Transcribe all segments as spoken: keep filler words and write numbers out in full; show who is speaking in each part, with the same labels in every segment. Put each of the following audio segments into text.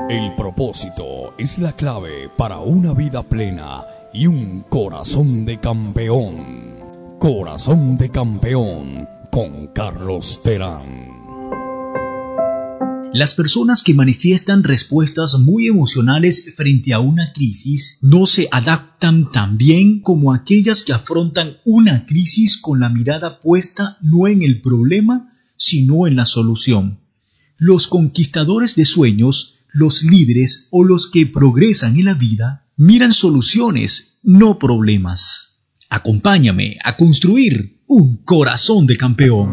Speaker 1: El propósito es la clave para una vida plena y un corazón de campeón. Corazón de campeón con Carlos Terán.
Speaker 2: Las personas que manifiestan respuestas muy emocionales frente a una crisis no se adaptan tan bien como aquellas que afrontan una crisis con la mirada puesta no en el problema, sino en la solución. Los conquistadores de sueños, los líderes o los que progresan en la vida miran soluciones, no problemas. Acompáñame a construir un corazón de campeón.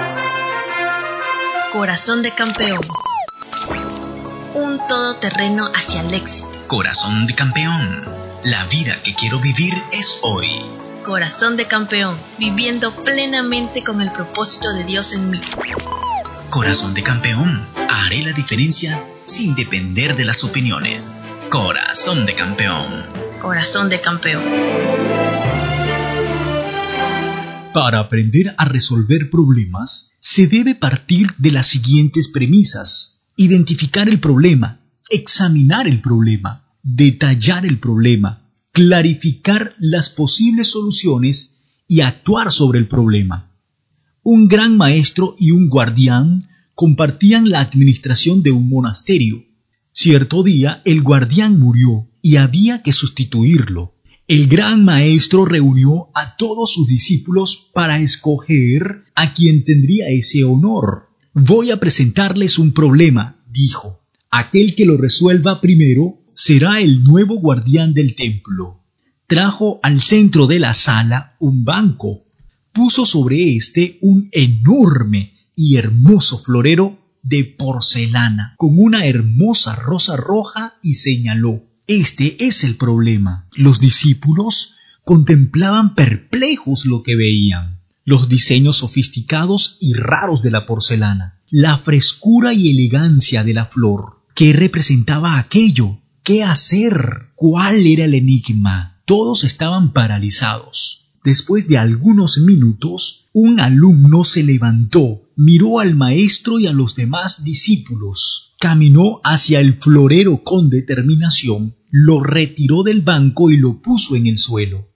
Speaker 3: Corazón de campeón. Un todoterreno hacia el éxito.
Speaker 2: Corazón de campeón. La vida que quiero vivir es hoy.
Speaker 3: Corazón de campeón. Viviendo plenamente con el propósito de Dios en mí.
Speaker 2: Corazón de campeón. Haré la diferencia sin depender de las opiniones. Corazón de campeón.
Speaker 3: Corazón de campeón.
Speaker 2: Para aprender a resolver problemas, se debe partir de las siguientes premisas. Identificar el problema, examinar el problema, detallar el problema, clarificar las posibles soluciones y actuar sobre el problema. Un gran maestro y un guardián compartían la administración de un monasterio. Cierto día el guardián murió y había que sustituirlo. El gran maestro reunió a todos sus discípulos para escoger a quien tendría ese honor. Voy a presentarles un problema, dijo. Aquel que lo resuelva primero será el nuevo guardián del templo. Trajo al centro de la sala un banco. Puso sobre éste un enorme y hermoso florero de porcelana con una hermosa rosa roja y señaló: este es el problema. Los discípulos contemplaban perplejos lo que veían. Los diseños sofisticados y raros de la porcelana, la frescura y elegancia de la flor. ¿Qué representaba aquello? ¿Qué hacer? ¿Cuál era el enigma? Todos estaban paralizados. Después de algunos minutos, un alumno se levantó, miró al maestro y a los demás discípulos, caminó hacia el florero con determinación, lo retiró del banco y lo puso en el suelo.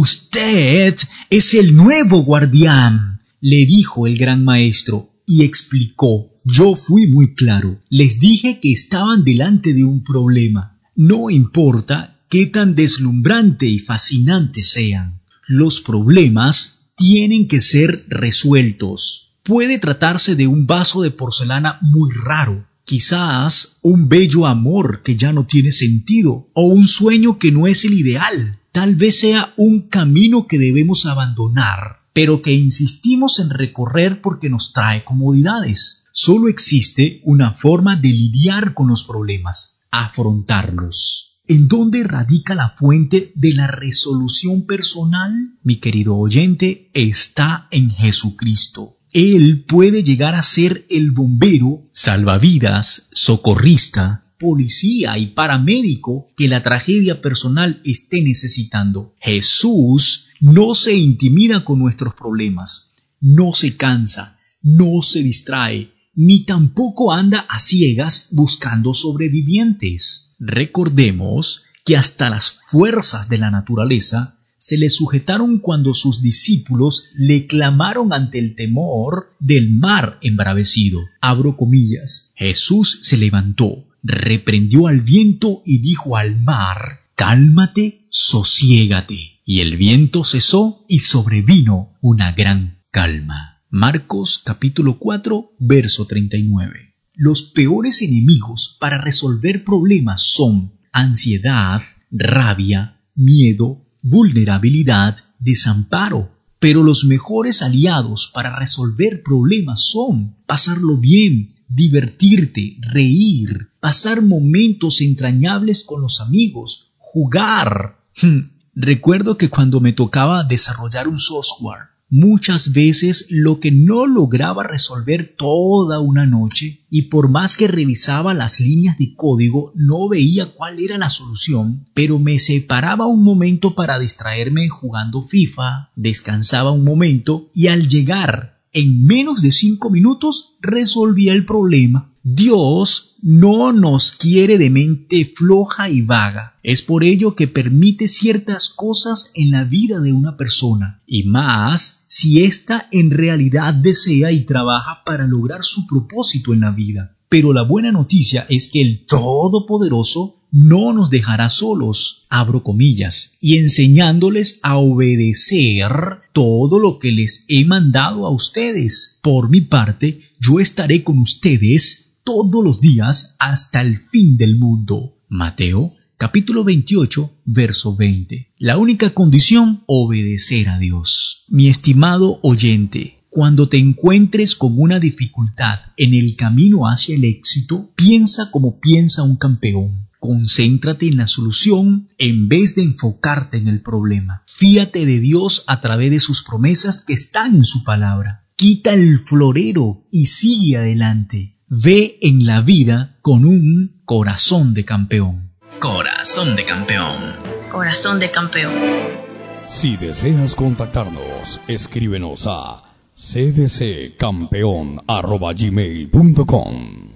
Speaker 2: «Usted es el nuevo guardián», le dijo el gran maestro y explicó. Yo fui muy claro. Les dije que estaban delante de un problema. No importa qué tan deslumbrante y fascinante sean. Los problemas tienen que ser resueltos. Puede tratarse de un vaso de porcelana muy raro, quizás un bello amor que ya no tiene sentido, o un sueño que no es el ideal. Tal vez sea un camino que debemos abandonar, pero que insistimos en recorrer porque nos trae comodidades. Solo existe una forma de lidiar con los problemas: afrontarlos. ¿En dónde radica la fuente de la resolución personal? Mi querido oyente, está en Jesucristo. Él puede llegar a ser el bombero, salvavidas, socorrista, policía y paramédico que la tragedia personal esté necesitando. Jesús no se intimida con nuestros problemas, no se cansa, no se distrae, ni tampoco anda a ciegas buscando sobrevivientes. Recordemos que hasta las fuerzas de la naturaleza se le sujetaron cuando sus discípulos le clamaron ante el temor del mar embravecido. Abro comillas. Jesús se levantó, reprendió al viento y dijo al mar: «Cálmate, sosiégate». Y el viento cesó y sobrevino una gran calma. Marcos capítulo cuatro, verso treinta y nueve. Los peores enemigos para resolver problemas son ansiedad, rabia, miedo, vulnerabilidad, desamparo. Pero los mejores aliados para resolver problemas son pasarlo bien, divertirte, reír, pasar momentos entrañables con los amigos, jugar. Recuerdo que cuando me tocaba desarrollar un software, muchas veces lo que no lograba resolver toda una noche, y por más que revisaba las líneas de código no veía cuál era la solución, pero me separaba un momento para distraerme jugando FIFA, descansaba un momento y al llegar en menos de cinco minutos resolvía el problema. Dios no nos quiere de mente floja y vaga. Es por ello que permite ciertas cosas en la vida de una persona, y más si ésta en realidad desea y trabaja para lograr su propósito en la vida. Pero la buena noticia es que el Todopoderoso no nos dejará solos, abro comillas, y enseñándoles a obedecer todo lo que les he mandado a ustedes. Por mi parte, yo estaré con ustedes todos los días hasta el fin del mundo. Mateo capítulo veintiocho, verso veinte. La única condición, obedecer a Dios. Mi estimado oyente, cuando te encuentres con una dificultad en el camino hacia el éxito, piensa como piensa un campeón. Concéntrate en la solución en vez de enfocarte en el problema. Fíate de Dios a través de sus promesas que están en su palabra. Quita el florero y sigue adelante. Ve en la vida con un corazón de campeón. Corazón de campeón.
Speaker 3: Corazón de campeón.
Speaker 1: Si deseas contactarnos, escríbenos a c d c campeón arroba gmail punto com.